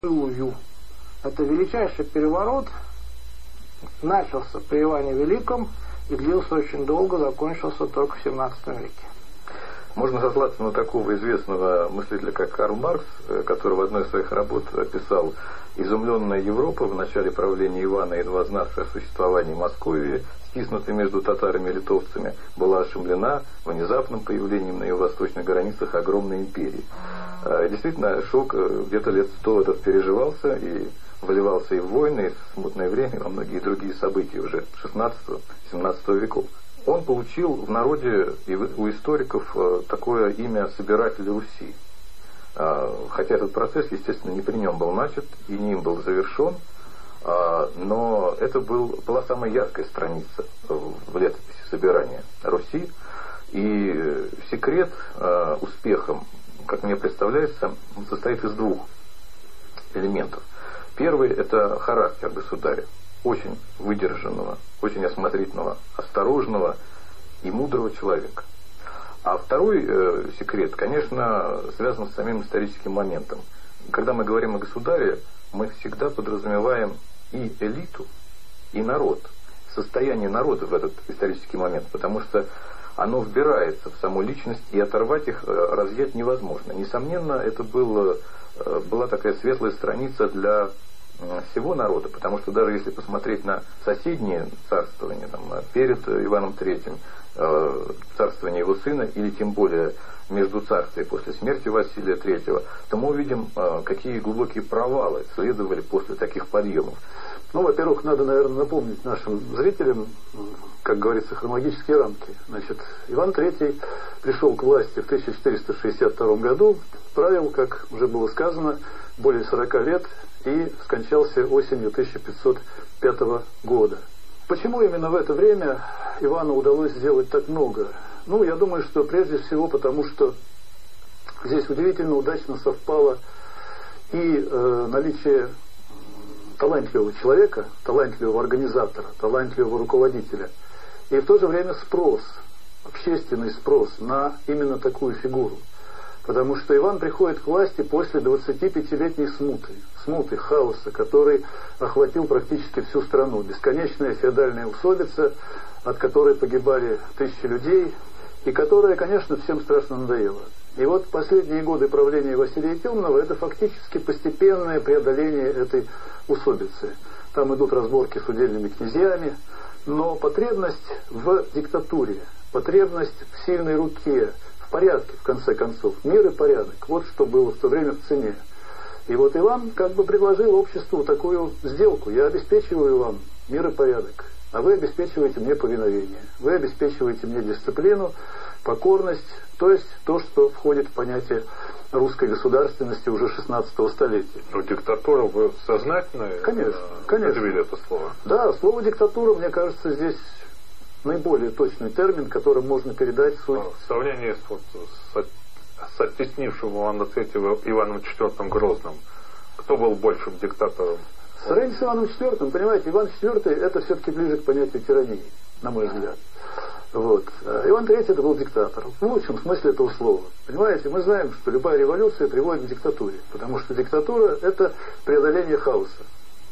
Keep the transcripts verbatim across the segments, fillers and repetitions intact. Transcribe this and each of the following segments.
Это величайший переворот, начался при Иване Великом и длился очень долго, закончился только в семнадцатом веке. Можно сослаться на такого известного мыслителя, как Карл Маркс, который в одной из своих работ описал: изумленная Европа в начале правления Ивана, едва знавшая о существовании Московии, стиснутой между татарами и литовцами, была ошеломлена внезапным появлением на ее восточных границах огромной империи. Действительно, шок где-то лет сто этот переживался и выливался и в войны, и в смутное время, и во многие другие события уже шестнадцатого-семнадцатого веков. Он получил в народе и у историков такое имя «собиратель Руси». Хотя этот процесс, естественно, не при нем был начат и не им был завершен, но это был, была самая яркая страница в летописи собирания Руси. И секрет успехом, как мне представляется, состоит из двух элементов. Первый – это характер государя, очень выдержанного, очень осмотрительного, осторожного и мудрого человека. А второй э, секрет, конечно, связан с самим историческим моментом. Когда мы говорим о государе, мы всегда подразумеваем и элиту, и народ, состояние народа в этот исторический момент, потому что оно вбирается в саму личность, и оторвать их, э, разъять невозможно. Несомненно, это был, э, была такая светлая страница для всего народа, потому что даже если посмотреть на соседние царствования, там, перед Иваном Третьим, э, царствование его сына, или тем более между царствием после смерти Василия Третьего, то мы увидим, э, какие глубокие провалы следовали после таких подъемов. Ну, во-первых, надо, наверное, напомнить нашим зрителям, как говорится, хронологические рамки. Значит, Иван Третий пришел к власти в тысяча четыреста шестьдесят втором году, правил, как уже было сказано, более сорока лет, и скончался осенью тысяча пятьсот пятого года. Почему именно в это время Ивану удалось сделать так много? Ну, я думаю, что прежде всего потому, что здесь удивительно удачно совпало и э, наличие талантливого человека, талантливого организатора, талантливого руководителя, и в то же время спрос, общественный спрос на именно такую фигуру. Потому что Иван приходит к власти после двадцатипятилетней смуты, смуты, хаоса, который охватил практически всю страну. Бесконечная феодальная усобица, от которой погибали тысячи людей, и которая, конечно, всем страшно надоела. И вот последние годы правления Василия Темного — это фактически постепенное преодоление этой усобицы. Там идут разборки с удельными князьями, но потребность в диктатуре, потребность в сильной руке, порядке, в конце концов, мир и порядок, вот что было в то время в цене. И вот Иван как бы предложил обществу такую сделку: я обеспечиваю вам мир и порядок, а вы обеспечиваете мне повиновение, вы обеспечиваете мне дисциплину, покорность, то есть то, что входит в понятие русской государственности уже шестнадцатого столетия. Но диктатура вы сознательно конечно, конечно. Появили это слово? Да, слово диктатура, мне кажется, здесь наиболее точный термин, которым можно передать суть. В сравнении с, вот, с, с оттеснившим Ивана Третьего Иваном Четвертым Грозным, кто был большим диктатором? В сравнении с Иваном Четвертым, понимаете, Иван Четвертый — это все-таки ближе к понятию тирании, на мой взгляд. Вот. Иван Третий — это был диктатор, в лучшем смысле этого слова. Понимаете, мы знаем, что любая революция приводит к диктатуре, потому что диктатура — это преодоление хаоса.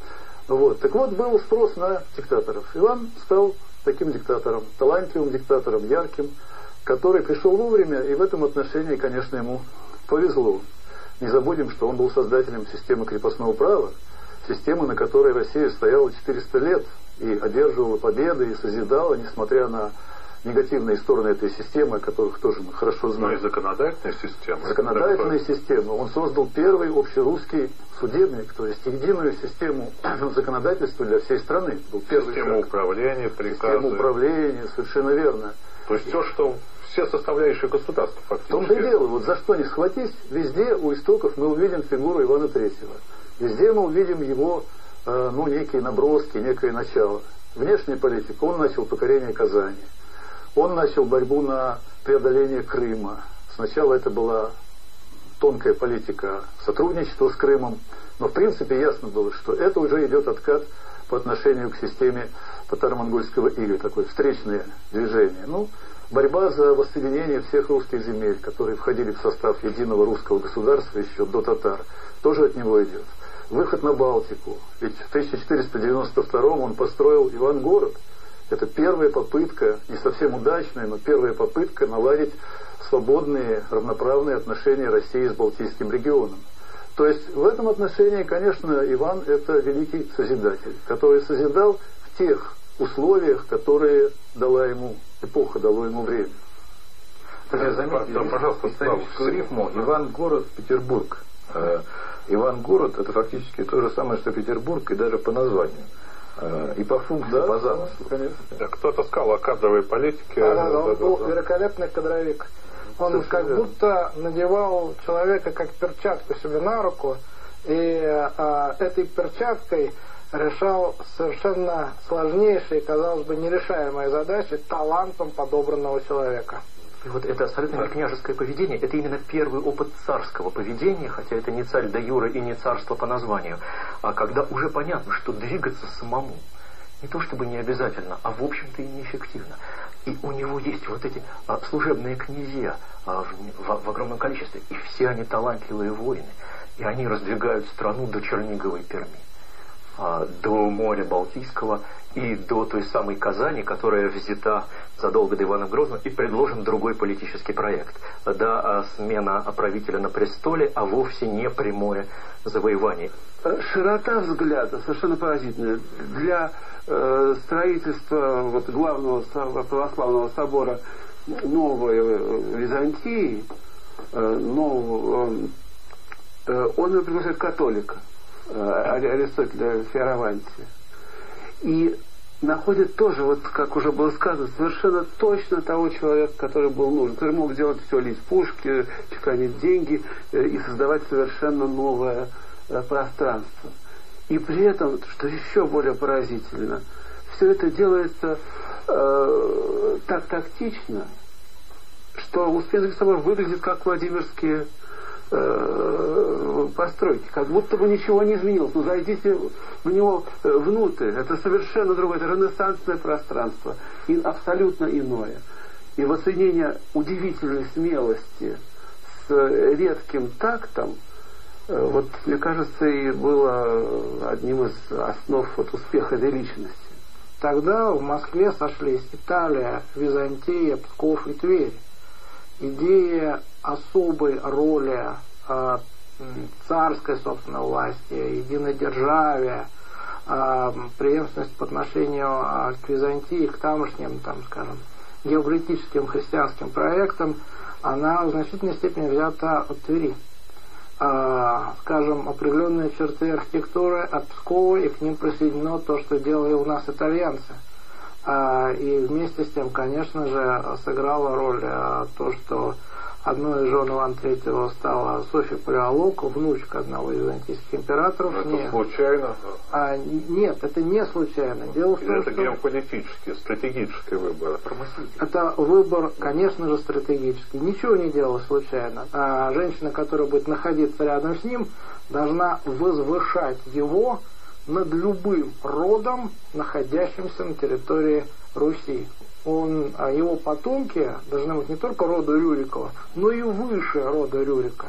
Вот. Так вот, был спрос на диктаторов. Иван стал таким диктатором, талантливым диктатором, ярким, который пришел вовремя, и в этом отношении, конечно, ему повезло. Не забудем, что он был создателем системы крепостного права, системы, на которой Россия стояла четыреста лет и одерживала победы, и созидала, несмотря на негативные стороны этой системы, о которых тоже мы хорошо знаем. Ну и законодательная система. Законодательная система. Он создал первый общерусский судебник, то есть единую систему законодательства для всей страны. Был первый систему шаг. управления, приказы. Систему управления, совершенно верно. То есть все, что все составляющие государства фактически. В том-то и дело, вот за что не схватись, везде у истоков мы увидим фигуру Ивана Третьего. Везде мы увидим его, э, ну, некие наброски, некое начало. Внешняя политика. Он начал покорение Казани. Он начал борьбу на преодоление Крыма. Сначала это была тонкая политика сотрудничества с Крымом, но в принципе ясно было, что это уже идет откат по отношению к системе татаро-монгольского ига, такое встречное движение. Ну, борьба за воссоединение всех русских земель, которые входили в состав единого русского государства еще до татар, тоже от него идет. Выход на Балтику. Ведь в тысяча четыреста девяносто втором он построил Ивангород. Это первая попытка, не совсем удачная, но первая попытка наладить свободные, равноправные отношения России с Балтийским регионом. То есть в этом отношении, конечно, Иван — это великий созидатель, который созидал в тех условиях, которые дала ему эпоха, дало ему время. Заметьте, пожалуйста, историческую рифму Ивангород, Петербург. Ивангород — это фактически то же самое, что Петербург, и даже по названию. И по функции, да, по замыслу. Да, кто-то сказал о кадровой политике. Да, да, да, он был великолепный кадровик. Он Совершенно как верно. будто надевал человека как перчатку себе на руку, и а, этой перчаткой решал совершенно сложнейшие, казалось бы, нерешаемые задачи талантом подобранного человека. И вот это абсолютно не княжеское поведение, это именно первый опыт царского поведения, хотя это не царь де юре и не царство по названию, а когда уже понятно, что двигаться самому не то чтобы не обязательно, а в общем-то и неэффективно. И у него есть вот эти а, служебные князья а, в, в, в огромном количестве, и все они талантливые воины, и они раздвигают страну до Черниговой Перми, а, до моря Балтийского и до той самой Казани, которая взята задолго до Ивана Грозного, и предложен другой политический проект. Да, а смена правителя на престоле, а вовсе не прямое завоевание. Широта взгляда совершенно поразительная. Для э, строительства вот, главного православного собора новой Византии, э, нового, э, он приглашает католика, э, Аристотеля Фиораванти. И находит тоже, вот как уже было сказано, совершенно точно того человека, который был нужен, который мог делать все, лить пушки, чеканить деньги э, и создавать совершенно новое э, пространство. И при этом, что еще более поразительно, все это делается э, так тактично, что Успенский собор выглядит как Владимирские э, постройки, как будто бы ничего не изменилось. Но зайдите в него внутрь, это совершенно другое, это ренессансное пространство, и абсолютно иное. И воссоединение удивительной смелости с редким тактом, вот, мне кажется, и было одним из основ вот, успеха этой личности. Тогда в Москве сошлись Италия, Византия, Псков и Тверь. Идея особой роли э, царской, собственно, власти, единодержавия, э, преемственность по отношению э, к Византии, к тамошним, там, скажем, геополитическим христианским проектам, она в значительной степени взята от Твери. Э, скажем, определенные черты архитектуры от Пскова, и к ним присоединено то, что делали у нас итальянцы. Э, и вместе с тем, конечно же, сыграла роль э, то, что одной из жен Ивана Третьего стала Софья Палеолог, внучка одного из византийских императоров. Это нет. случайно? А, нет, это не случайно. Дело в том, это что геополитический, стратегический выбор. Это выбор, конечно же, стратегический. Ничего не делалось случайно. А женщина, которая будет находиться рядом с ним, должна возвышать его над любым родом, находящимся на территории Руси. Он, а его потомки должны быть не только рода Рюрикова, но и выше рода Рюрика,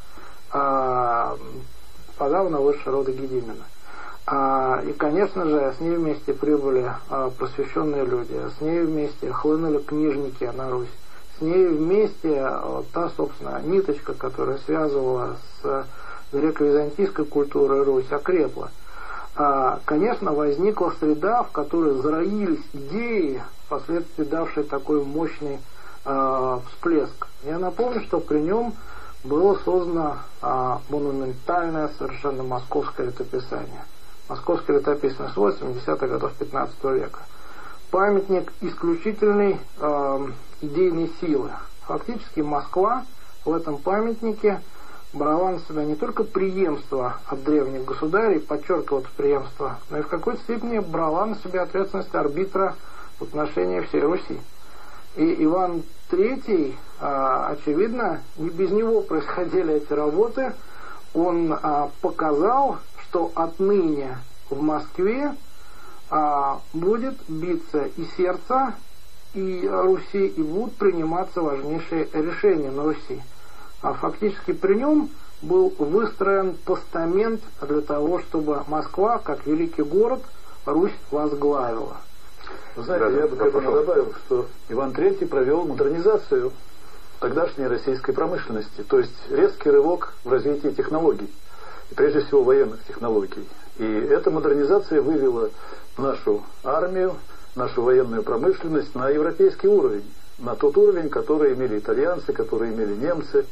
а, подавно выше рода Гедимина. А, и, конечно же, с ней вместе прибыли а, просвещенные люди, с ней вместе хлынули книжники на Русь, с ней вместе а, та, собственно, ниточка, которая связывала с греко-византийской культурой Русь, окрепла. А, конечно, возникла среда, в которой зароились идеи, впоследствии давшие такой мощный э, всплеск. Я напомню, что при нем было создано э, монументальное совершенно московское летописание. Московское летописное свойство семидесятых годов пятнадцатого века. Памятник исключительной э, идейной силы. Фактически Москва в этом памятнике брала на себя не только преемство от древних государей, подчеркивала это преемство, но и в какой-то степени брала на себя ответственность арбитра в отношении всей Руси. И Иван Третий, очевидно, не без него происходили эти работы. Он показал, что отныне в Москве будет биться и сердце, и Руси, и будут приниматься важнейшие решения на Руси. А фактически при нем был выстроен постамент для того, чтобы Москва, как великий город, Русь возглавила. Вы знаете, да, я бы к этому добавил, что Иван Третий провел модернизацию тогдашней российской промышленности, то есть резкий рывок в развитии технологий, и прежде всего военных технологий. И эта модернизация вывела нашу армию, нашу военную промышленность на европейский уровень, на тот уровень, который имели итальянцы, который имели немцы.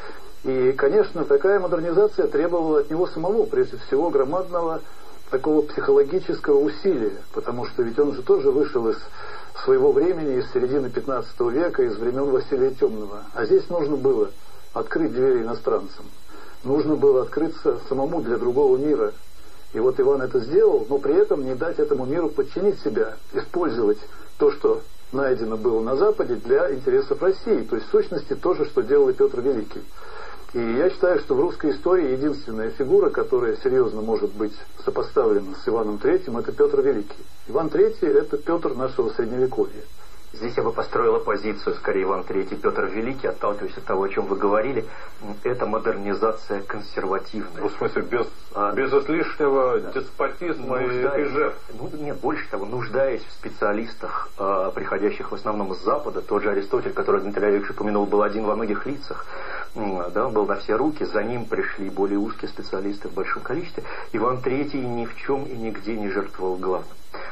И, конечно, такая модернизация требовала от него самого, прежде всего, громадного такого психологического усилия, потому что ведь он же тоже вышел из своего времени, из середины пятнадцатого века, из времен Василия Темного. А здесь нужно было открыть двери иностранцам, нужно было открыться самому для другого мира. И вот Иван это сделал, но при этом не дать этому миру подчинить себя, использовать то, что найдено было на Западе, для интересов России. То есть в сущности то же, что делал и Петр Великий. И я считаю, что в русской истории единственная фигура, которая серьезно может быть сопоставлена с Иваном Третьим, это Петр Великий. Иван Третий — это Петр нашего Средневековья. Здесь я бы построила позицию, скорее, Иван Третий, Петр Великий, отталкиваясь от того, о чем вы говорили, это модернизация консервативная. Ну, в смысле, без, а, без излишнего деспотизма и жертв. Ну, нет, больше того, нуждаясь в специалистах, э, приходящих в основном с Запада, тот же Аристотель, который Дмитрий Олегович упомянул, был один во многих лицах, э, да, он был на все руки, за ним пришли более узкие специалисты в большом количестве. Иван Третий ни в чем и нигде не жертвовал главным.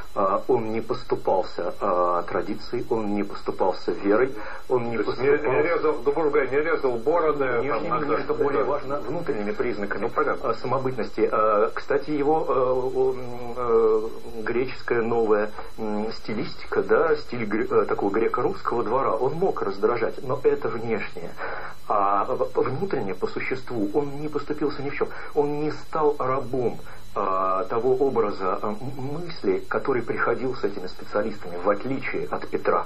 Он не поступался а, традицией, он не поступался верой, он не поступался... Не, не резал, да, не резал бороды. Внешне, там, не, что более важно, внутренними признаками ну, самобытности. А, кстати, его а, а, греческая новая стилистика, да, стиль а, такого греко-русского двора, он мог раздражать, но это внешнее. А внутреннее, по существу, он не поступился ни в чем. Он не стал рабом того образа мысли, который приходил с этими специалистами, в отличие от Петра.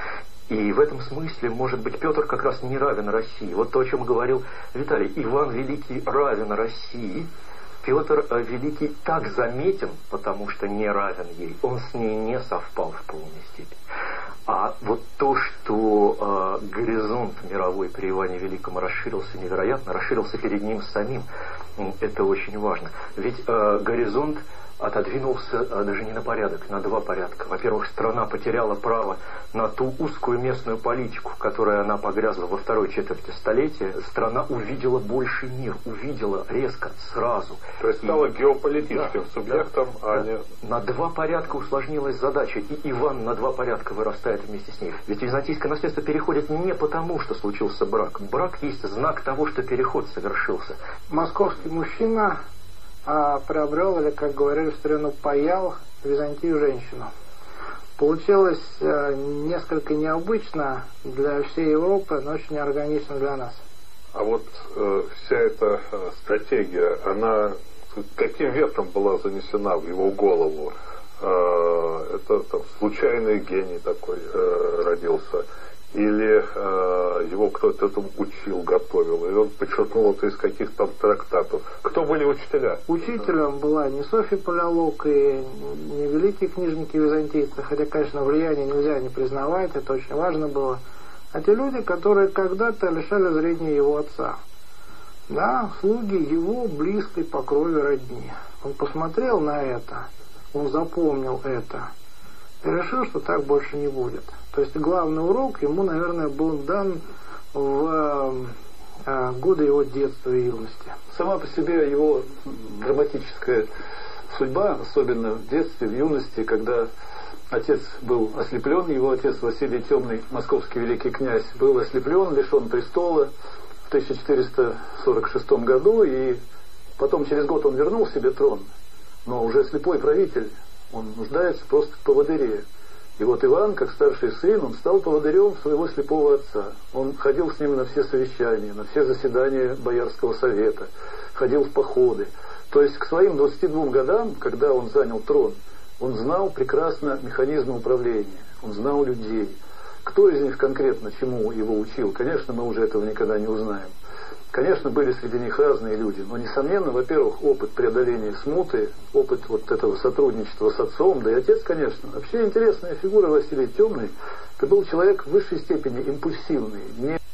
И в этом смысле, может быть, Петр как раз не равен России. Вот то, о чем говорил Виталий. Иван Великий равен России. Петр Великий так заметен, потому что не равен ей. Он с ней не совпал в полной степени. А вот то, что э, горизонт мировой при Иване Великом расширился невероятно, расширился перед ним самим, это очень важно. Ведь э, горизонт отодвинулся э, даже не на порядок, на два порядка. Во-первых, страна потеряла право на ту узкую местную политику, в которой она погрязла во второй четверти столетия. Страна увидела больший мир, увидела резко, сразу. То есть стала и, геополитическим да, субъектом, да, а да. не... На два порядка усложнилась задача, и Иван на два порядка вырастает вместе с ней. Ведь византийское наследство переходит не потому, что случился брак. Брак есть знак того, что переход совершился. Московский мужчина а, приобрел, или, как говорили в старину, паял Византию женщину. Получилось а, несколько необычно для всей Европы, но очень органично для нас. А вот э, вся эта э, стратегия, она каким ветром была занесена в его голову? Э, это там, случайный гений такой э, родился? Или э, его кто-то этому учил, готовил, и он подчеркнул это из каких-то трактатов? Кто были учителя? Учителем была не Софья Палеолог и не великие книжники византийцы, хотя, конечно, влияние нельзя не признавать, это очень важно было, а те люди, которые когда-то лишали зрения его отца. Да, слуги его близкой по крови родни. Он посмотрел на это, он запомнил это и решил, что так больше не будет. То есть главный урок ему, наверное, был дан в э, годы его детства и юности. Сама по себе его драматическая судьба, особенно в детстве, в юности, когда отец был ослеплен, его отец Василий Темный, московский великий князь, был ослеплен, лишен престола в тысяча четыреста сорок шестом году, и потом через год он вернул себе трон, но уже слепой правитель, он нуждается просто в поводыре. И вот Иван, как старший сын, он стал поводырем своего слепого отца. Он ходил с ним на все совещания, на все заседания Боярского совета, ходил в походы. То есть к своим двадцати двум годам, когда он занял трон, он знал прекрасно механизмы управления, он знал людей. Кто из них конкретно чему его учил, конечно, мы уже этого никогда не узнаем. Конечно, были среди них разные люди, но, несомненно, во-первых, опыт преодоления смуты, опыт вот этого сотрудничества с отцом, да и отец, конечно. Вообще интересная фигура Василий Темный. Это был человек в высшей степени импульсивный, не